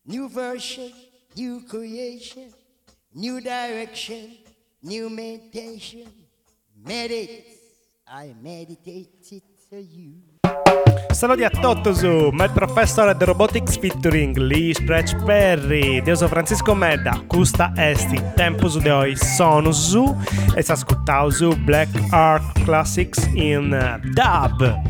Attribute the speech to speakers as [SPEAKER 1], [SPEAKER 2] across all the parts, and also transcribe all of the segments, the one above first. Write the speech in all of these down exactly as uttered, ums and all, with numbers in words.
[SPEAKER 1] New version, new creation, new direction, new meditation. Meditate, I meditate it to you.
[SPEAKER 2] Saluti a Toto su Mad Professor The Robotics featuring Lee Scratch Perry, Deus Francisco Medda, Custa Esti, Tempo su de oi Sono su e si ascoltau su Black Ark Classics in uh, dub.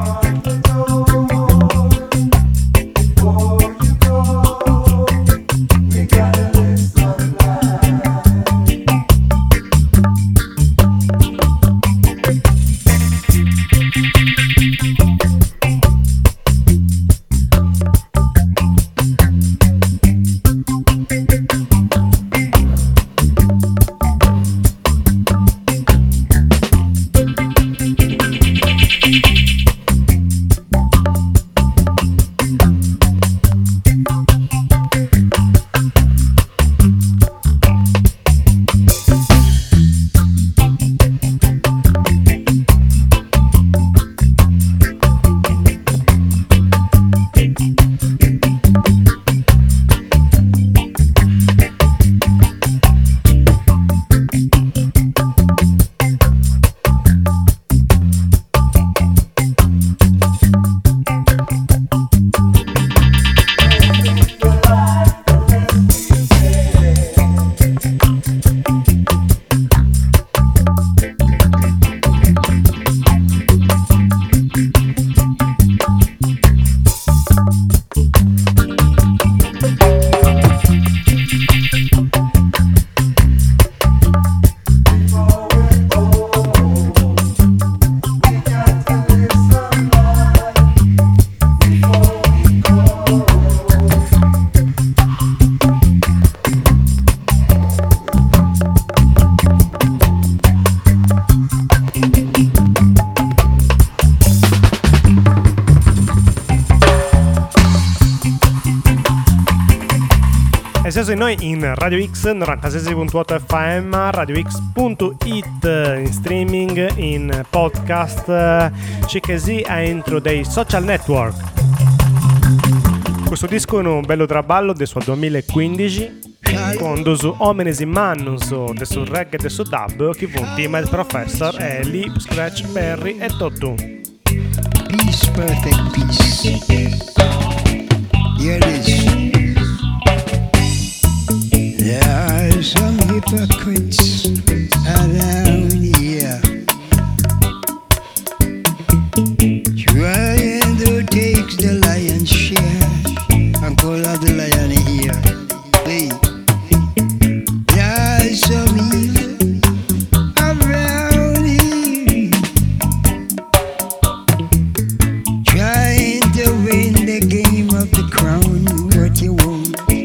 [SPEAKER 2] Siamo noi in Radio X novantasei virgola otto F M, radio x punto it in streaming, in podcast, così entro dei social network. Questo disco è un bello traballo del suo duemilaquindici con dos Homenes in Mannus del suo reggae e del suo dub che fu Mad Professor e Lee Scratch Perry e Toto.
[SPEAKER 3] Peace, perfect peace. Here it is. There are some hypocrites around here trying to take the lion's share and call out the lion here. Hey. There are some evil around here trying to win the game of the crown. What you want?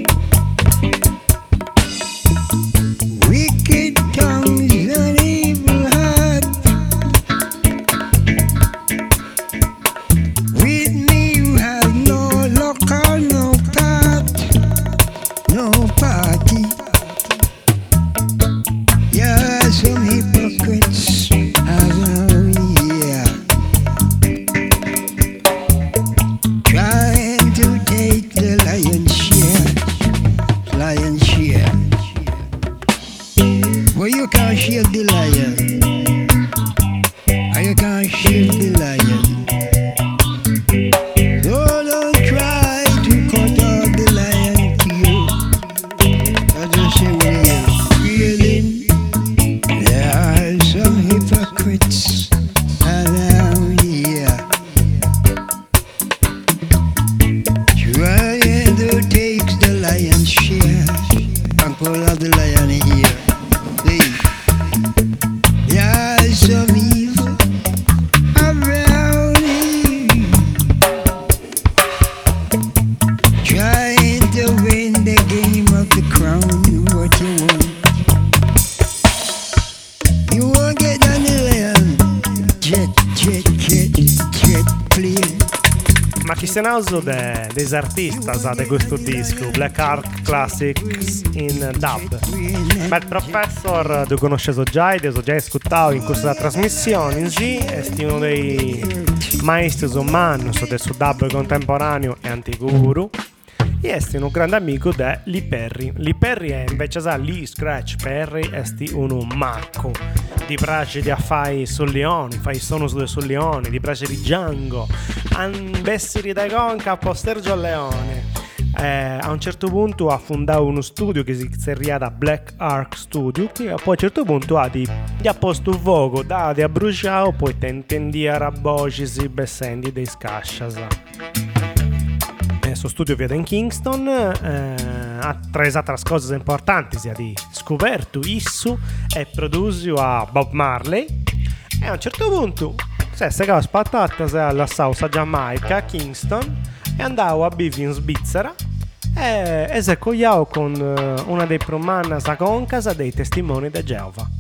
[SPEAKER 2] De, des artistas de questo disco Black Ark Classics in dub. Mad Professor tu conoscevo già, ti ho già ascoltato in questa trasmissione in sì, è uno dei maestri umani del suo dub contemporaneo e antiguru. e è un grande amico di Lee Perry. Lee Perry è invece sa Lee Scratch Perry è un marco di brace di affai sul leone, fai sono su sul leone, di brace di Django, ambessiri da conca a postergio al leone. Eh, a un certo punto ha fondato uno studio che si chiama Black Ark Studio, che poi a un certo punto ha di, di ha posto un fuoco da di abbruciato, poi tentendi a rabboci si bessendi dei scasciasa. Il suo studio viene in Kingston, eh, ha tre altre cose importanti, sia di scoperto issu e producio a Bob Marley, e a un certo punto se si cava spattata alla salsa Giamaica a Kingston e andavo a vivere in Svizzera e, e si cogliavo con uh, una dei promannas a concasa dei testimoni di Geova.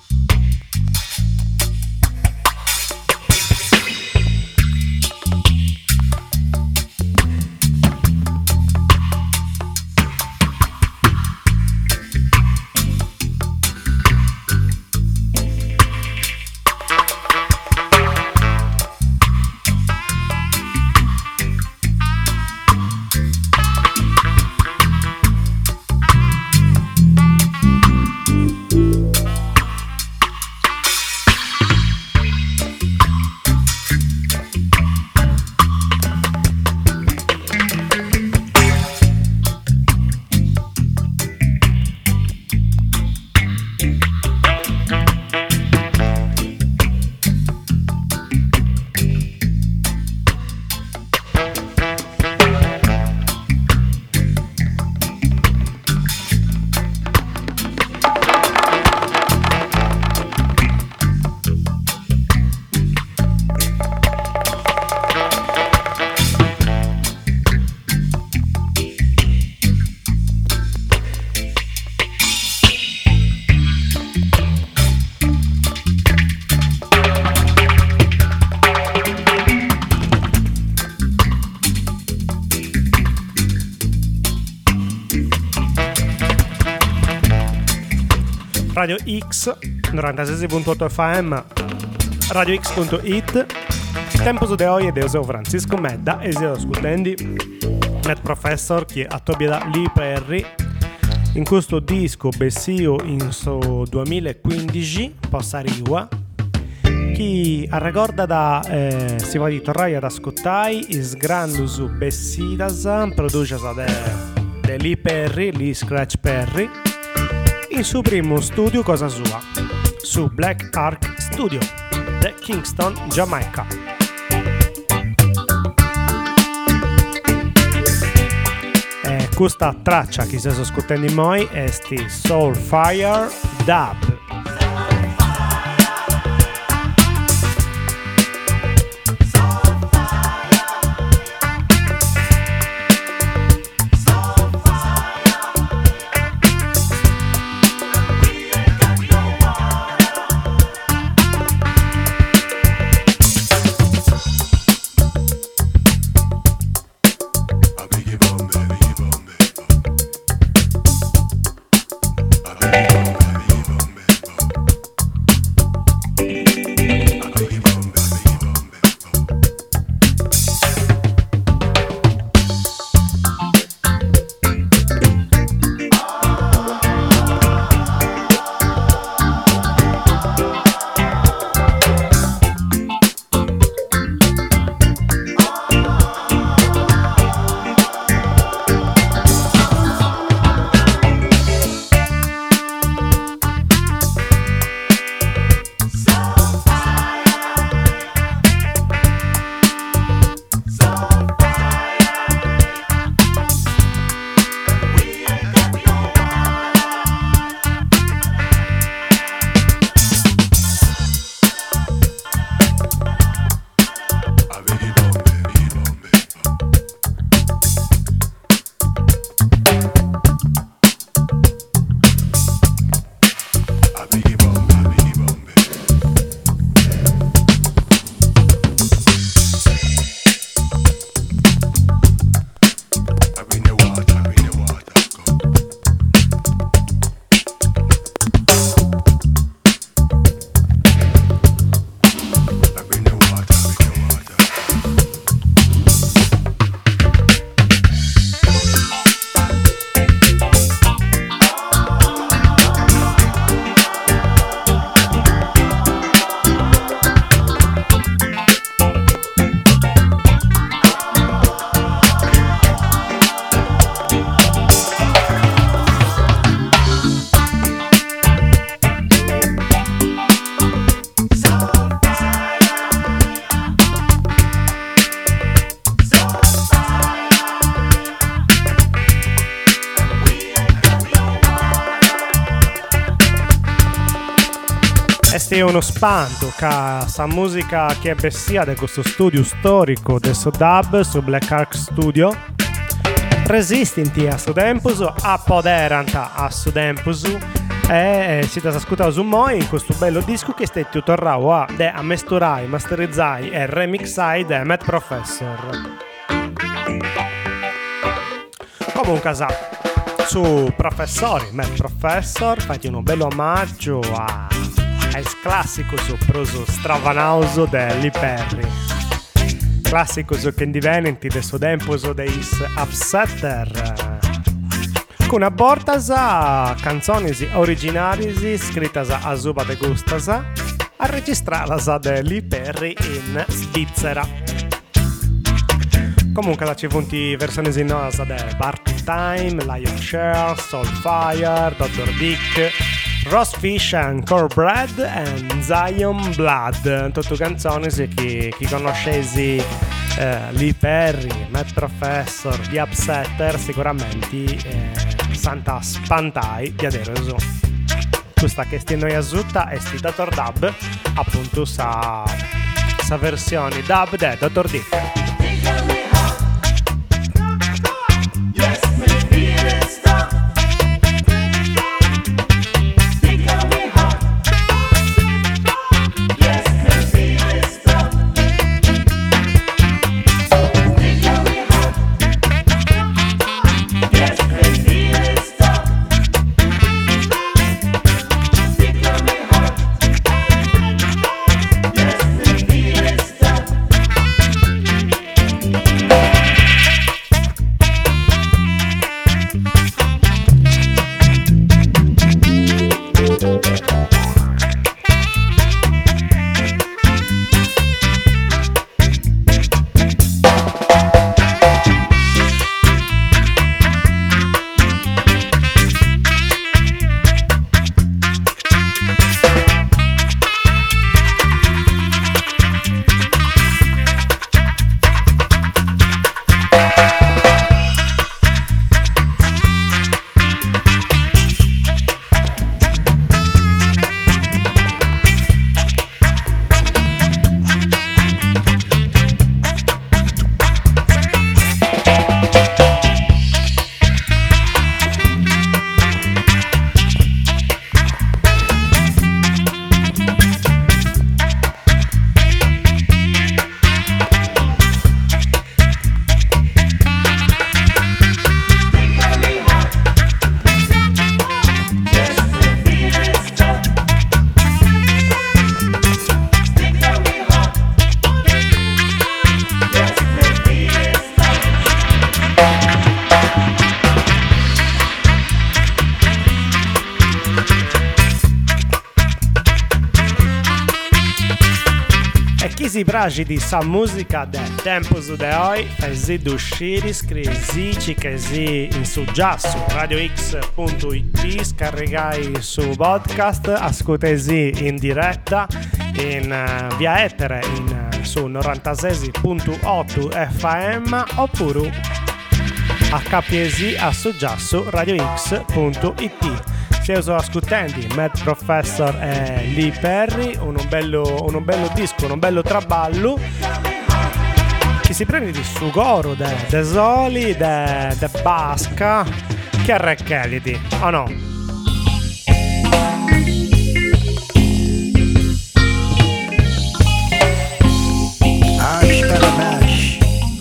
[SPEAKER 2] Radio X novantasei punto otto F M, radio x punto it. Tempo su de oggi ed io sono Francisco Medda e sto ascoltando Net Professor che a Tobia da Lee Perry in questo disco Bessio in so duemilaquindici Possariwa che ricorda da eh, si va di tornare ad ascoltare is grande su Bessidas produce da de Lee Perry, Lee Scratch Perry in suo primo studio cosa sua su Black Ark Studio di Kingston, Jamaica. E questa traccia che si sta ascoltando in noi è sti Soulfire Dub.
[SPEAKER 4] Bombe, bombe.
[SPEAKER 2] Questo è uno spanto che sa musica che è bessia di questo studio storico adesso dub su Black Ark Studio. Resistenti a Sudempusu, appoderanta a Sudempusu e si sta ascoltando su moi in questo bello disco che stai tornando a de a mesturai, masterizzai e remixai de Matt Professor. Comunque sa su professori, Matt Professor, fatti un bello omaggio a al classico su proso stravanauso dell'I Perry. Classico su che divenenti del suo tempo su dei Upsetter. Con una bortasa canzoni originali scritte a Zuba de Gustasa a registrarla dell'I Perry in Svizzera. Comunque la ci funti versioni in nosa de Party Time, Lion Share, Soulfire, doctor Dick, Roast Fish and Cornbread and Zion Blood. Tutte canzoni che chi conoscesi eh, Lee Perry, Matt Professor, gli Upsetter sicuramente eh, santa spantai di adesso. Questa che sti noi asutta è sti Doctor Dub, appunto sa sa versione dub de doctor Dick. Si bragi di sa musica del tempo su de oi, fai d'uscire, scrisi che si in su già su radio x punto it, scarigai su podcast, ascoltesi in diretta in uh, via etere in, uh, su novantasei virgola otto F M oppure a capiesi a su già su radio x punto it. Se sto ascoltando Matt Professor e Lee Perry, un bello, un bello disco, un bello traballo che si prende di sugoro de, de soli, de, de basca, che arrecchediti, o no?
[SPEAKER 3] Ash Parabash,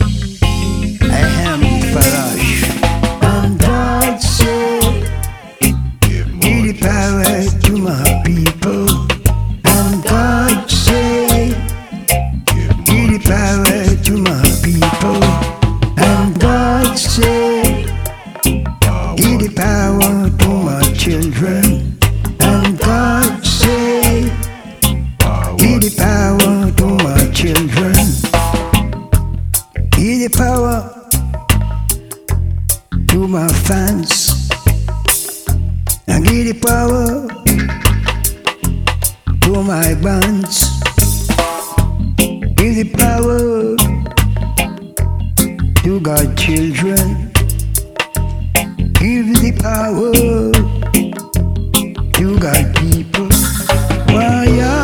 [SPEAKER 3] Ahem Farash, and God said, give the power to my people, and God said, give the power to my people, and God said, give the power to my children, and God said, give the power to my children. Give the power to my fans, and give the power to my bands. Give the power to God's children. Give the power to God's people. Why?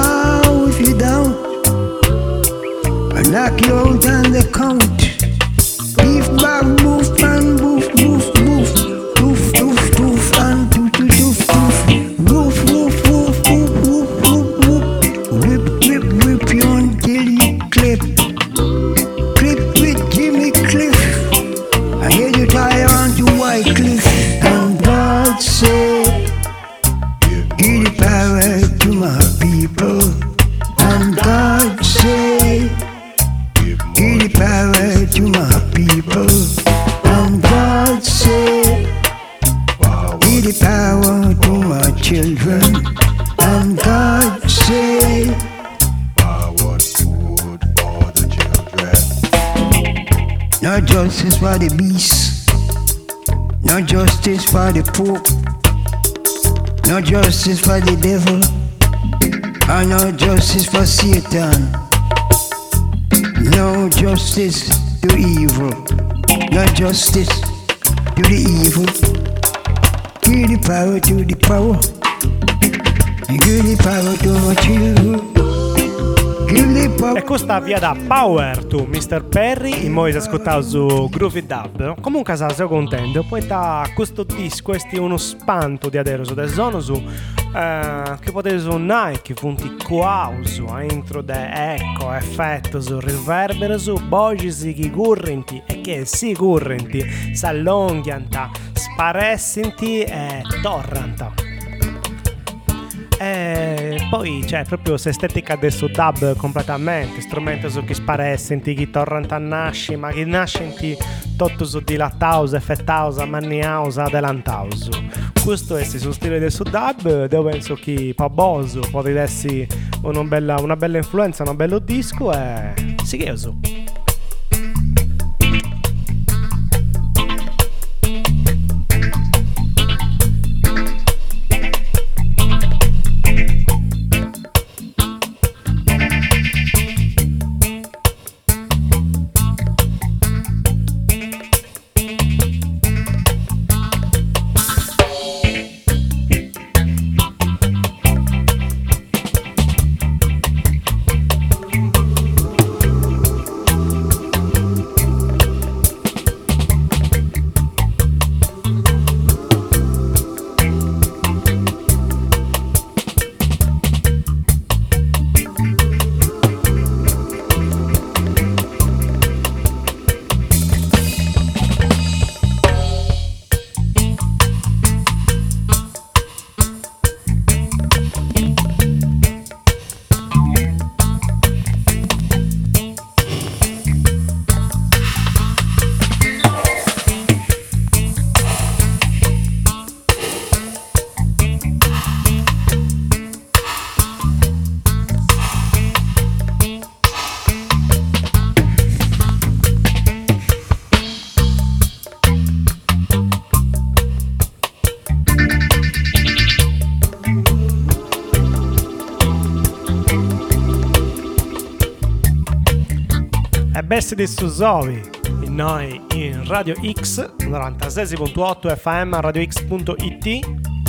[SPEAKER 3] God say, give the power to my people. And God say, give the power to my people. And God say, give the power to my children. And God say, power food for the children. No justice for the beasts, no justice for the poor, no justice for the devil, and no justice for Satan. No justice to evil, no justice to the evil. Give the power to the power, give the power to my children.
[SPEAKER 2] E questa via da Power to mister Perry, in modo ascoltato su Groovy Dub. Comunque sa, sono contento. Poi da questo disco, questo è uno spanto di adesso del sono su eh, che potete suonare, che funti quauso, entro de eco, effetto su riverbero su voci si currenti e che si currenti, s'allonghianta, sparessinti e torranta. E poi c'è proprio l'estetica adesso dub completamente, strumenti su chi sparescenti, chi torrenta nasci, ma chi nascenti tutto su dilattausa, effettausa, maniausa, adelantausa. Questo è il suo stile del dub, dove penso che Paboso potrebbe essere una bella, una bella influenza, un bello disco e si chiuso. Best di Susovi, noi in Radio X novantasei virgola otto F M, radio x punto it.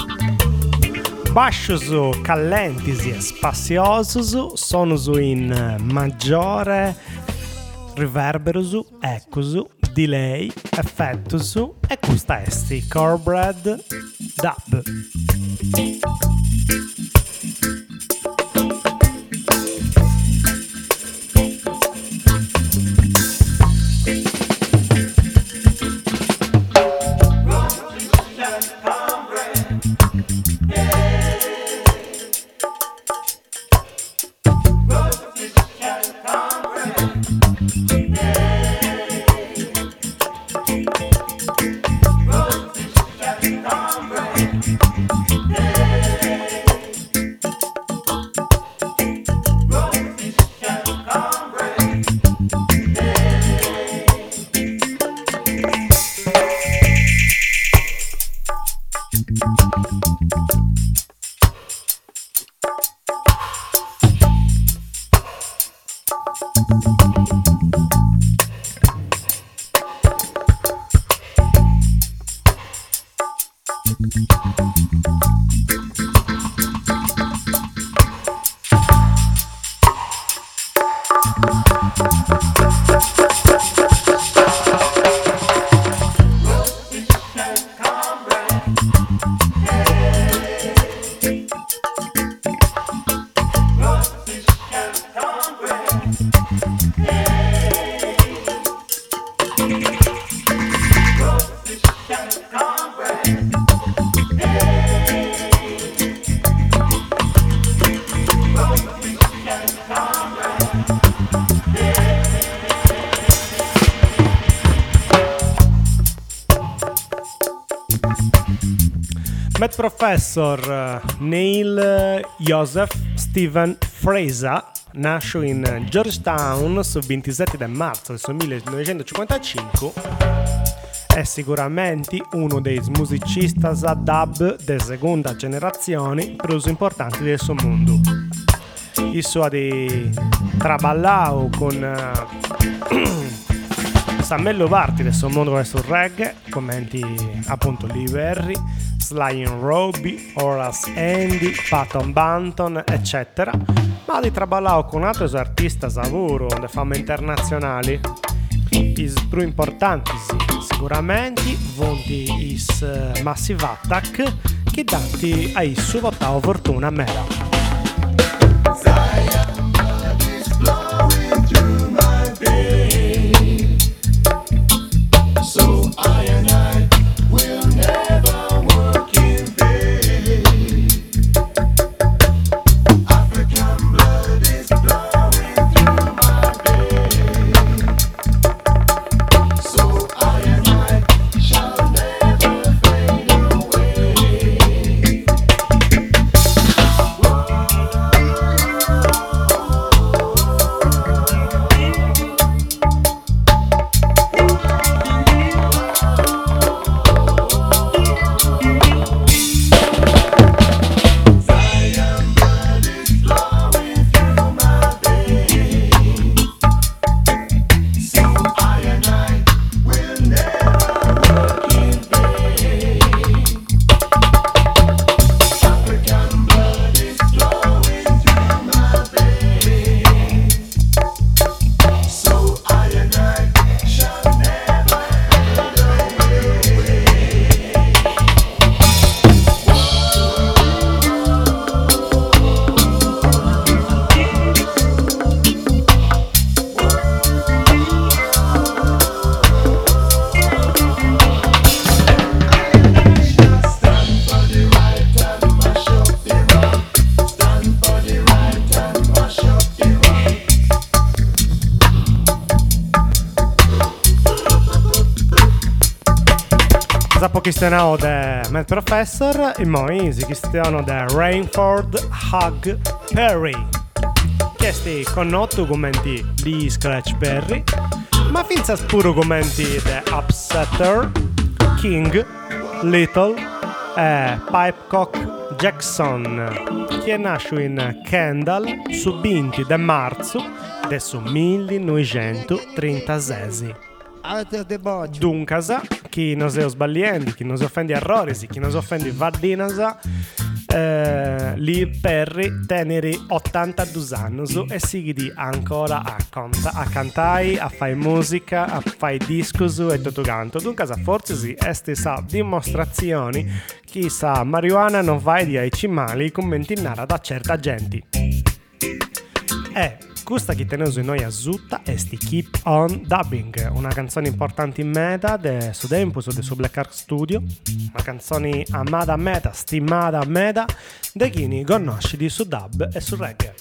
[SPEAKER 2] Bascios callentisi e spaziosos sono in maggiore riverberosu, ecosu, delay, effettosu e questa esti Cornbread Dub. Matt Professor Neil Joseph Stephen Fraser nasce in Georgetown sul ventisette di marzo del millenovecentocinquantacinque. È sicuramente uno dei musicisti a dub di seconda generazione più importanti del suo mondo. Il suo di traballao con uh, Sammello parti del suo mondo verso il reggae, commenti appunto Lee Perry, Sly and Robbie, Horace Andy, Patton Banton, eccetera, ma di traballao con altri artisti a lavoro di fama internazionali. I più importanti sicuramente vonti is uh, Massive Attack che danti a il suo votato fortuna mera. Questiono de Matt Professor e poi si questiono de Rainford Hug Perry, che sti connotto commenti di Scratch Perry, ma finza pure commenti de Upsetter, King, Little e Pipecock Jackson, che nasce in Kendall su venti di marzo del millenovecentotrentasei. Duncasa, chi non si sbagliando, chi non si offende errori, chi non si offende vadinasa, eh, Lee Perry tenere ottantadue anni e si di ancora a, conta, a cantare, a fare musica, a fare discos e tutto quanto. Duncasa forse sì, è stessa dimostrazioni che sa marijuana non va di ai cimali commentinare da certa gente. Eh, questa che tenevo noi a zutta è sti Keep On Dubbing, una canzone importante in meta de su tempo su de su Black Ark Studio, una canzone amata a meta, stimata a meta de chi ne conosci di su dub e su reggae.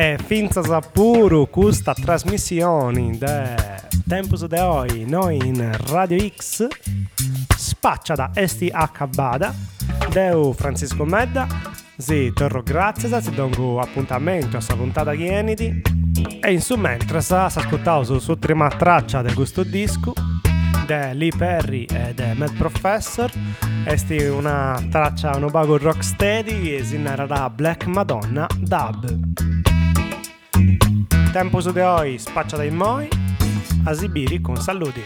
[SPEAKER 2] E finza sapuru questa trasmissione de Tempus de Oi, noi in Radio X, spaccia da Esti Accabada, deu Francisco Medda, si torro grazie, si dongo appuntamento a sa puntata chieniti, e in su mentre sa ascoltavo su su prima traccia del gusto disco, de Lee Perry e de Mad Professor, esti una traccia un bago rocksteady e si narrerà Black Madonna Dub. Tempo su de oi spaccia dai moi, a Sibiri con saluti.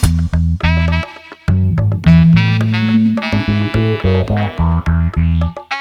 [SPEAKER 4] Thank you.